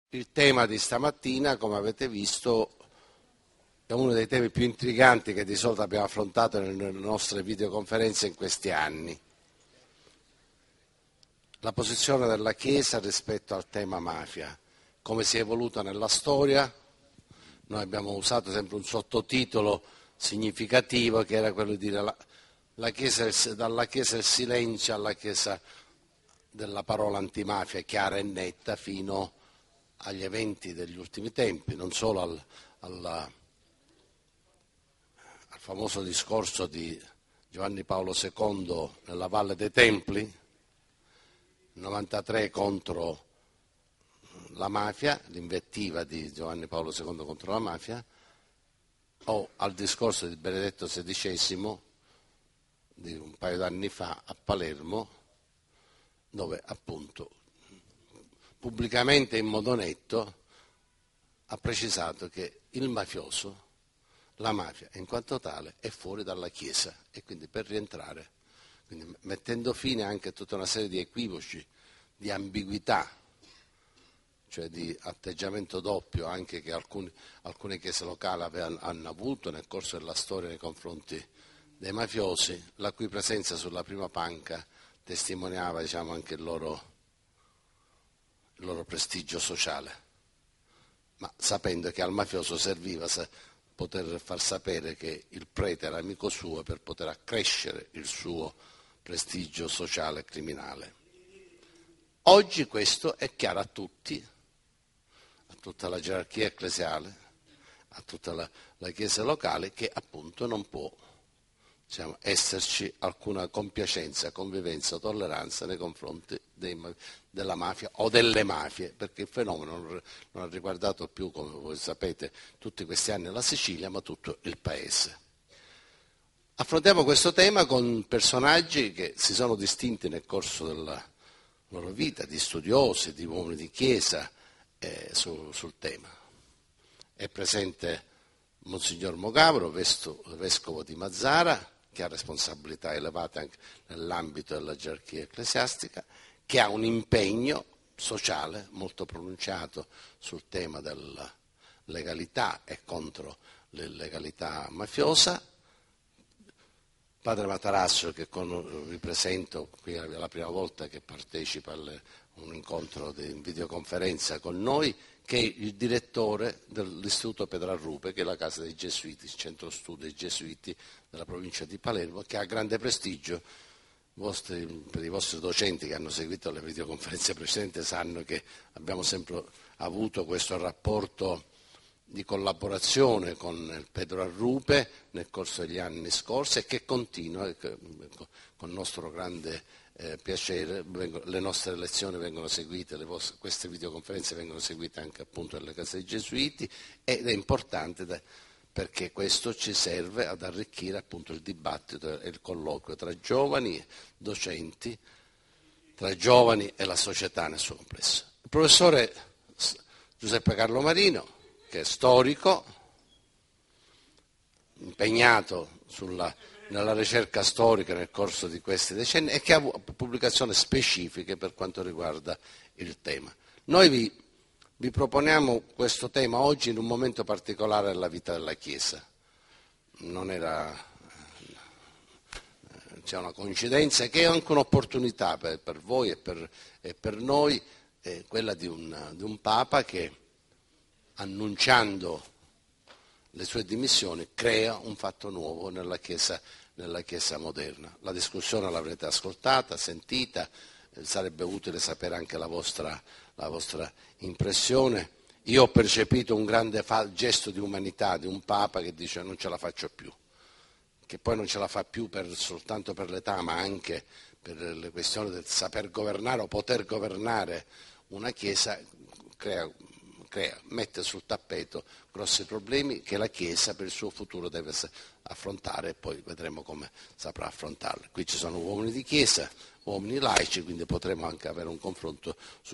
Il tema di stamattina, come avete visto, è uno dei temi più intriganti che di solito abbiamo affrontato nelle nostre videoconferenze in questi anni. La posizione della Chiesa rispetto al tema mafia, come si è evoluta nella storia. Noi abbiamo usato sempre un sottotitolo significativo che era quello di dire la Chiesa, dalla Chiesa il silenzio alla Chiesa della parola antimafia chiara e netta fino agli eventi degli ultimi tempi, non solo al famoso discorso di Giovanni Paolo II nella Valle dei Templi, 93 contro la mafia, l'invettiva di Giovanni Paolo II contro la mafia, o al discorso di Benedetto XVI di un paio d'anni fa a Palermo, dove appunto pubblicamente in modo netto ha precisato che il mafioso, la mafia in quanto tale, è fuori dalla Chiesa e quindi per rientrare, quindi mettendo fine anche a tutta una serie di equivoci, di ambiguità, cioè di atteggiamento doppio anche che alcune chiese locali hanno avuto nel corso della storia nei confronti dei mafiosi, la cui presenza sulla prima panca testimoniava anche il loro prestigio sociale, ma sapendo che al mafioso serviva poter far sapere che il prete era amico suo per poter accrescere il suo prestigio sociale e criminale. Oggi questo è chiaro a tutti, a tutta la gerarchia ecclesiale, a tutta la Chiesa locale, che appunto non può esserci alcuna compiacenza, convivenza o tolleranza nei confronti della mafia o delle mafie, perché il fenomeno non ha riguardato più, come voi sapete, tutti questi anni la Sicilia, ma tutto il paese. Affrontiamo questo tema con personaggi che si sono distinti nel corso della loro vita, di studiosi, di uomini di chiesa sul tema. È presente Monsignor Mogavro, vescovo di Mazara, che ha responsabilità elevate anche nell'ambito della gerarchia ecclesiastica, che ha un impegno sociale molto pronunciato sul tema della legalità e contro l'illegalità mafiosa. Padre Matarasso, che vi presento, qui è la prima volta che partecipa a un incontro in videoconferenza con noi, che è il direttore dell'Istituto Pedrarrupe, che è la casa dei Gesuiti, il centro studi dei Gesuiti della provincia di Palermo, che ha grande prestigio. Per i vostri docenti che hanno seguito le videoconferenze precedenti sanno che abbiamo sempre avuto questo rapporto di collaborazione con il Pedrarrupe nel corso degli anni scorsi e che continua con nostro grande piacere. Le nostre lezioni vengono seguite, queste videoconferenze vengono seguite anche appunto nelle case dei Gesuiti, ed è importante perché questo ci serve ad arricchire appunto il dibattito e il colloquio tra giovani, docenti, tra giovani e la società nel suo complesso. Il professore Giuseppe Carlo Marino, che è storico, impegnato nella ricerca storica nel corso di questi decenni e che ha pubblicazioni specifiche per quanto riguarda il tema. Noi vi proponiamo questo tema oggi in un momento particolare della vita della Chiesa. C'è una coincidenza che è anche un'opportunità per voi e per noi, quella di un Papa che, annunciando le sue dimissioni, crea un fatto nuovo nella Chiesa moderna. La discussione l'avrete ascoltata, sentita, sarebbe utile sapere anche la vostra impressione. Io ho percepito un grande gesto di umanità di un Papa che dice non ce la faccio più, che poi non ce la fa più soltanto per l'età, ma anche per le questioni del saper governare o poter governare una Chiesa, mette sul tappeto grossi problemi che la Chiesa per il suo futuro deve affrontare e poi vedremo come saprà affrontarli. Qui ci sono uomini di Chiesa, uomini laici, quindi potremo anche avere un confronto su